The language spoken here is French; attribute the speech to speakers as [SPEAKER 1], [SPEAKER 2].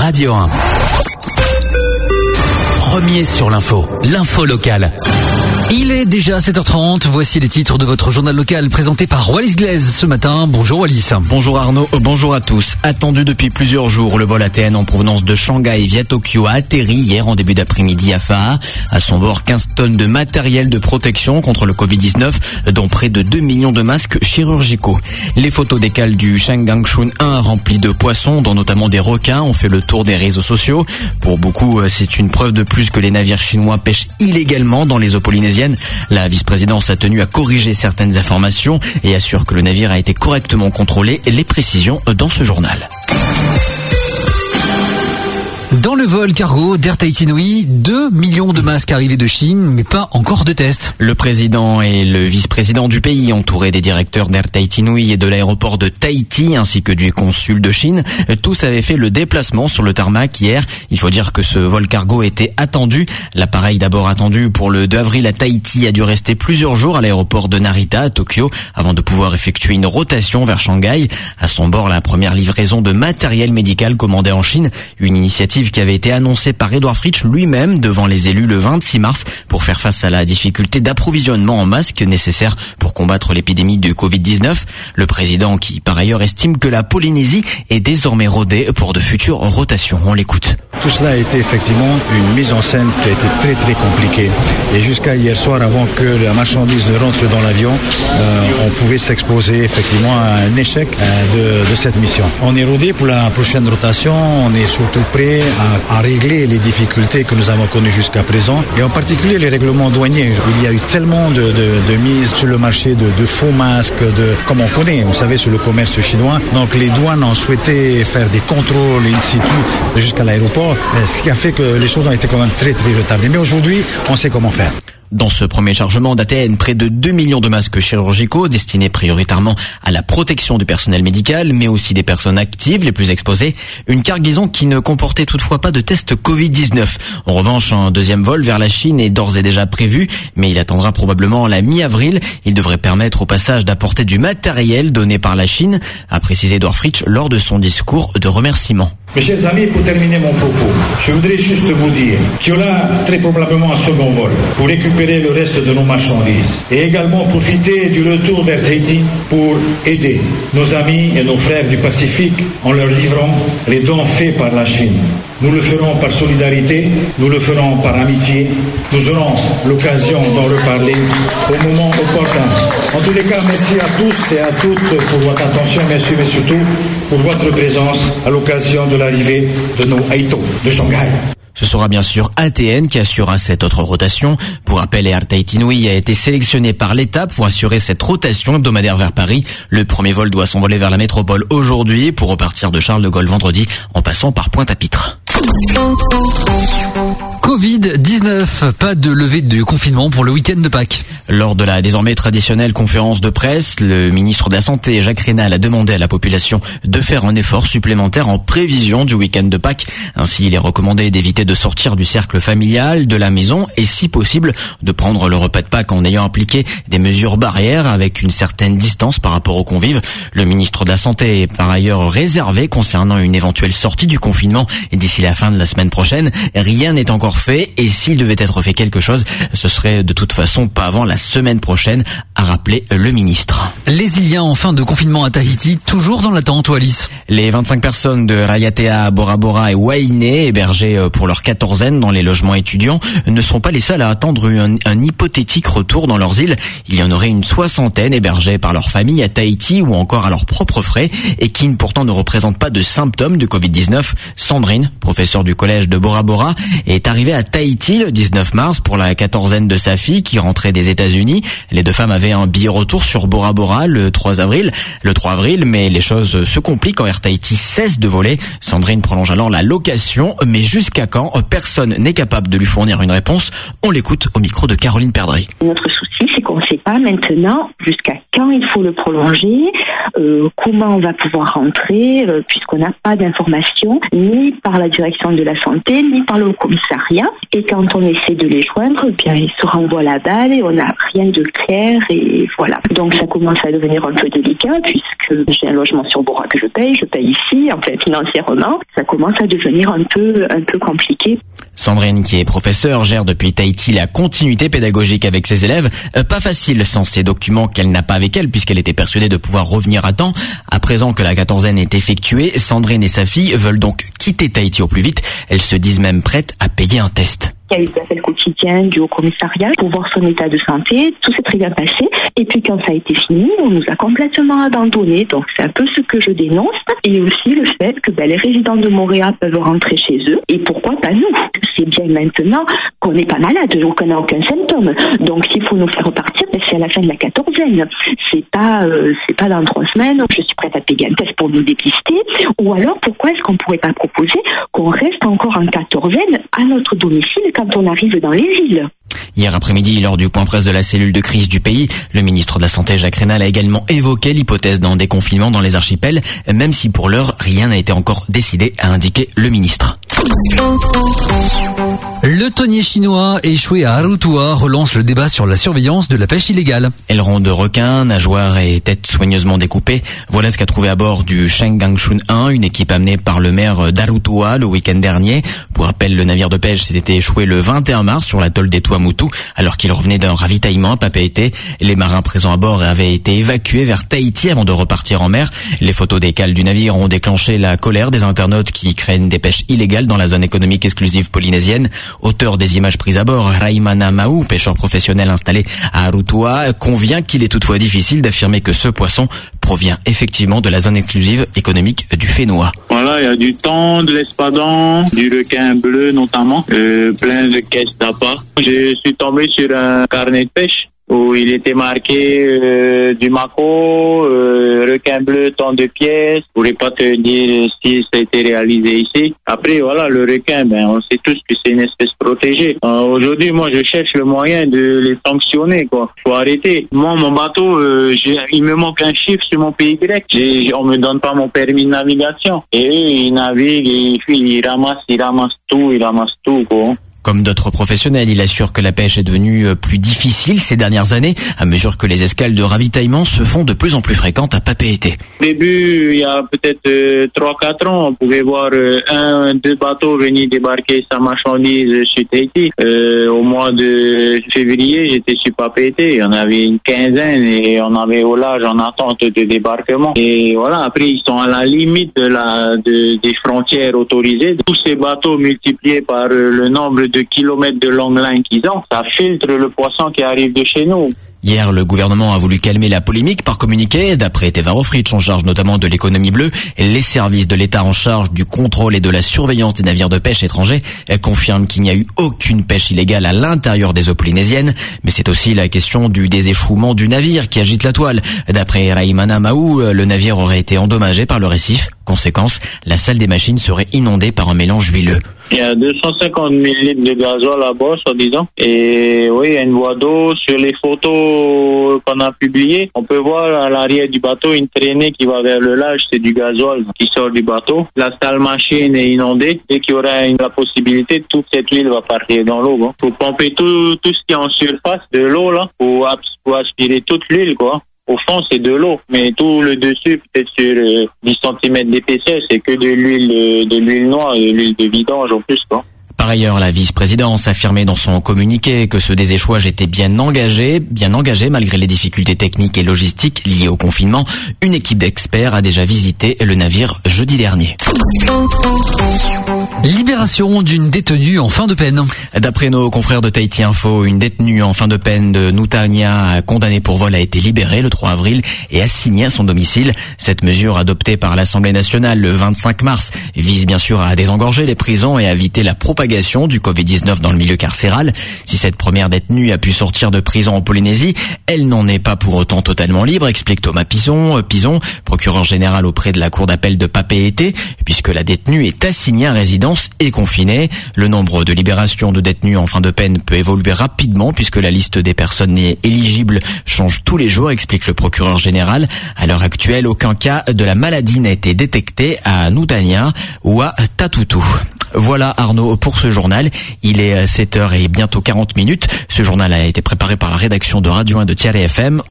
[SPEAKER 1] Radio 1. Premier sur l'info locale.
[SPEAKER 2] Il est déjà 7h30, voici les titres de votre journal local présenté par Wallis Glaise ce matin. Bonjour Wallis.
[SPEAKER 3] Bonjour Arnaud, bonjour à tous. Attendu depuis plusieurs jours, le vol ATN en provenance de Shanghai via Tokyo a atterri hier en début d'après-midi à Faha. À son bord, 15 tonnes de matériel de protection contre le Covid-19, dont près de 2 millions de masques chirurgicaux. Les photos des cales du Shangangshun 1 remplies de poissons, dont notamment des requins, ont fait le tour des réseaux sociaux. Pour beaucoup, c'est une preuve de plus que les navires chinois pêchent illégalement dans les eaux polynésiennes. La vice-présidence a tenu à corriger certaines informations et assure que le navire a été correctement contrôlé. Les précisions dans ce journal.
[SPEAKER 2] Dans le vol cargo d'Air Tahiti Nui, 2 millions de masques arrivés de Chine, mais pas encore de tests.
[SPEAKER 3] Le président et le vice-président du pays, entourés des directeurs d'Air Tahiti Nui et de l'aéroport de Tahiti, ainsi que du consul de Chine, tous avaient fait le déplacement sur le tarmac hier. Il faut dire que ce vol cargo était attendu. L'appareil d'abord attendu pour le 2 avril à Tahiti a dû rester plusieurs jours à l'aéroport de Narita à Tokyo avant de pouvoir effectuer une rotation vers Shanghai. À son bord, la première livraison de matériel médical commandé en Chine, une initiative qui avait été annoncé par Edouard Fritsch lui-même devant les élus le 26 mars pour faire face à la difficulté d'approvisionnement en masques nécessaires pour combattre l'épidémie de Covid-19. Le président qui, par ailleurs, estime que la Polynésie est désormais rodée pour de futures rotations. On l'écoute.
[SPEAKER 4] Tout cela a été effectivement une mise en scène qui a été très très compliquée. Et jusqu'à hier soir, avant que la marchandise ne rentre dans l'avion, on pouvait s'exposer effectivement à un échec de cette mission. On est rodé pour la prochaine rotation, on est surtout prêt à régler les difficultés que nous avons connues jusqu'à présent, et en particulier les règlements douaniers. Il y a eu tellement de mises sur le marché de faux masques, comme on connaît, vous savez, sur le commerce chinois. Donc les douanes ont souhaité faire des contrôles in situ jusqu'à l'aéroport, ce qui a fait que les choses ont été quand même très très retardées. Mais aujourd'hui, on sait comment faire.
[SPEAKER 3] Dans ce premier chargement d'ATN, près de 2 millions de masques chirurgicaux destinés prioritairement à la protection du personnel médical, mais aussi des personnes actives les plus exposées. Une cargaison qui ne comportait toutefois pas de test Covid-19. En revanche, un deuxième vol vers la Chine est d'ores et déjà prévu, mais il attendra probablement la mi-avril. Il devrait permettre au passage d'apporter du matériel donné par la Chine, a précisé Edouard Fritsch lors de son discours de remerciement.
[SPEAKER 5] Mes chers amis, pour terminer mon propos, je voudrais juste vous dire qu'il y aura très probablement un second vol pour récupérer le reste de nos marchandises et également profiter du retour vers Tahiti pour aider nos amis et nos frères du Pacifique en leur livrant les dons faits par la Chine. Nous le ferons par solidarité, nous le ferons par amitié. Nous aurons l'occasion d'en reparler au moment opportun. En tous les cas, merci à tous et à toutes pour votre attention, merci, mais surtout pour votre présence à l'occasion de l'arrivée de nos Haïtos de Shanghai.
[SPEAKER 3] Ce sera bien sûr ATN qui assurera cette autre rotation. Pour rappel, Air Tahiti Nui a été sélectionné par l'État pour assurer cette rotation hebdomadaire vers Paris. Le premier vol doit s'envoler vers la métropole aujourd'hui pour repartir de Charles de Gaulle vendredi en passant par Pointe-à-Pitre.
[SPEAKER 2] Covid-19, pas de levée de confinement pour le week-end de Pâques.
[SPEAKER 3] Lors de la désormais traditionnelle conférence de presse, le ministre de la Santé, Jacques Rénal, a demandé à la population de faire un effort supplémentaire en prévision du week-end de Pâques. Ainsi, il est recommandé d'éviter de sortir du cercle familial, de la maison et, si possible, de prendre le repas de Pâques en ayant appliqué des mesures barrières avec une certaine distance par rapport aux convives. Le ministre de la Santé est par ailleurs réservé concernant une éventuelle sortie du confinement d'ici la fin de la semaine prochaine. Rien n'est encore fait et s'il devait être fait quelque chose, ce serait de toute façon pas avant la semaine prochaine, a rappelé le ministre.
[SPEAKER 2] Les Iliens en fin de confinement à Tahiti, toujours dans l'attente, Wallis.
[SPEAKER 3] Les 25 personnes de Raiatea, Bora Bora et Wainé, hébergées pour leur quatorzaine dans les logements étudiants, ne sont pas les seuls à attendre un hypothétique retour dans leurs îles. Il y en aurait une 60aine hébergées par leur famille à Tahiti ou encore à leurs propres frais et qui pourtant ne représentent pas de symptômes de Covid-19. Sandrine, professeure du collège de Bora Bora, est arrivée à Tahiti le 19 mars pour la quatorzaine de sa fille qui rentrait des États-Unis. Les deux femmes avaient un billet retour sur Bora Bora le 3 avril, mais les choses se compliquent quand Air Tahiti cesse de voler. Sandrine prolonge alors la location, mais jusqu'à quand? Personne n'est capable de lui fournir une réponse. On l'écoute au micro de Caroline Perdry.
[SPEAKER 6] Notre souci, c'est qu'on ne sait pas maintenant jusqu'à quand il faut le prolonger, comment on va pouvoir rentrer, puisqu'on n'a pas d'informations ni par la direction de la santé, ni par le commissariat. Et quand on essaie de les joindre, bien ils se renvoient la balle et on n'a rien de clair et voilà. Donc ça commence à devenir un peu délicat puisque j'ai un logement sur Bora que je paye ici, en fait financièrement, ça commence à devenir un peu compliqué.
[SPEAKER 3] Sandrine, qui est professeure, gère depuis Tahiti la continuité pédagogique avec ses élèves. Pas facile sans ces documents qu'elle n'a pas avec elle puisqu'elle était persuadée de pouvoir revenir à temps. À présent que la quatorzaine est effectuée, Sandrine et sa fille veulent donc quitter Tahiti au plus vite. Elles se disent même prêtes à payer un test.
[SPEAKER 6] Il y a eu des appels quotidiens du Haut-Commissariat pour voir son état de santé. Tout s'est très bien passé. Et puis quand ça a été fini, on nous a complètement abandonnés. Donc c'est un peu ce que je dénonce. Et aussi le fait que les résidents de Montréal peuvent rentrer chez eux. Et pourquoi pas nous? C'est bien maintenant qu'on n'est pas malade, qu'on n'a aucun symptôme. Donc s'il faut nous faire repartir, c'est à la fin de la quatorzaine. C'est pas dans 3 semaines. Je suis prête à payer un test pour nous dépister. Ou alors pourquoi est-ce qu'on pourrait pas proposer qu'on reste encore en quatorzaine à notre domicile quand on arrive dans les villes?
[SPEAKER 3] Hier après-midi, lors du point presse de la cellule de crise du pays, le ministre de la Santé, Jacques Rénal, a également évoqué l'hypothèse d'un déconfinement dans les archipels, même si pour l'heure, rien n'a été encore décidé, a indiqué le ministre.
[SPEAKER 2] Le thonier chinois échoué à Arutua relance le débat sur la surveillance de la pêche illégale.
[SPEAKER 3] Ailerons de requins, nageoires et têtes soigneusement découpées. Voilà ce qu'a trouvé à bord du Sheng Gangshun 1, une équipe amenée par le maire d'Arutua le week-end dernier. Pour rappel, le navire de pêche s'était échoué le 21 mars sur l'atoll des Tuamotu, alors qu'il revenait d'un ravitaillement à Papeete. Les marins présents à bord avaient été évacués vers Tahiti avant de repartir en mer. Les photos des cales du navire ont déclenché la colère des internautes qui craignent des pêches illégales dans la zone économique exclusive polynésienne. Auteur des images prises à bord, Raimana Mau, pêcheur professionnel installé à Arutua, convient qu'il est toutefois difficile d'affirmer que ce poisson provient effectivement de la zone exclusive économique du Fénois.
[SPEAKER 7] Voilà, il y a du thon, de l'espadon, du requin bleu notamment, plein de caisses d'appât. Je suis tombé sur un carnet de pêche où il était marqué du maquereau, requin bleu, tant de pièces. Je pourrais pas te dire si ça a été réalisé ici. Après, voilà, le requin, on sait tous que c'est une espèce protégée. Aujourd'hui, moi, je cherche le moyen de les sanctionner, quoi. Faut arrêter. Moi, mon bateau, il me manque un chiffre sur mon PY. On me donne pas mon permis de navigation. Et eux, ils naviguent, ils ramassent tout, quoi.
[SPEAKER 3] Comme d'autres professionnels, il assure que la pêche est devenue plus difficile ces dernières années, à mesure que les escales de ravitaillement se font de plus en plus fréquentes à Papeete.
[SPEAKER 7] Au début, il y a peut-être 3-4 ans, on pouvait voir 1-2 bateaux venir débarquer sa marchandise sur Tahiti. Au mois de février, j'étais sur Papeete, il y en avait une quinzaine et on avait au large en attente de débarquement. Et voilà, après ils sont à la limite des frontières autorisées. Tous ces bateaux multipliés par le nombre de kilomètres de longue ligne qu'ils ont, ça filtre le poisson qui arrive de chez nous.
[SPEAKER 3] Hier, le gouvernement a voulu calmer la polémique par communiqué. D'après Tevaro Fritsch, en charge notamment de l'économie bleue, les services de l'État en charge du contrôle et de la surveillance des navires de pêche étrangers confirment qu'il n'y a eu aucune pêche illégale à l'intérieur des eaux polynésiennes. Mais c'est aussi la question du déséchouement du navire qui agite la toile. D'après Raimana Mau, le navire aurait été endommagé par le récif. Conséquence, la salle des machines serait inondée par un mélange huileux.
[SPEAKER 7] Il y a 250 000 litres de gasoil à bord, soi-disant. Et oui, il y a une voie d'eau. Sur les photos qu'on a publiées, on peut voir à l'arrière du bateau une traînée qui va vers le large. C'est du gasoil qui sort du bateau. La salle machine est inondée. Dès qu'il y aura la possibilité, toute cette huile va partir dans l'eau. Il faut pomper tout ce qui est en surface de l'eau là pour aspirer toute l'huile, quoi. Au fond, c'est de l'eau, mais tout le dessus, peut-être sur 10 cm d'épaisseur, c'est que de l'huile noire, de l'huile de vidange en plus, quoi.
[SPEAKER 3] Par ailleurs, la vice-présidence affirmait dans son communiqué que ce déséchouage était bien engagé malgré les difficultés techniques et logistiques liées au confinement. Une équipe d'experts a déjà visité le navire jeudi dernier.
[SPEAKER 2] Libération d'une détenue en fin de peine.
[SPEAKER 3] D'après nos confrères de Tahiti Info, une détenue en fin de peine de Nutania condamnée pour vol a été libérée le 3 avril et assignée à son domicile. Cette mesure adoptée par l'Assemblée nationale le 25 mars vise bien sûr à désengorger les prisons et à éviter la propagation du Covid-19 dans le milieu carcéral. Si cette première détenue a pu sortir de prison en Polynésie, elle n'en est pas pour autant totalement libre, explique Thomas Pison, procureur général auprès de la cour d'appel de Papeete, puisque la détenue est assignée à résidence et confinée. Le nombre de libérations de détenu en fin de peine peut évoluer rapidement puisque la liste des personnes éligibles change tous les jours, explique le procureur général. À l'heure actuelle, aucun cas de la maladie n'a été détecté à Noudania ou à Tatoutou. Voilà Arnaud pour ce journal. Il est 7h et bientôt 40 minutes. Ce journal a été préparé par la rédaction de Radio 1 de Thierry FM.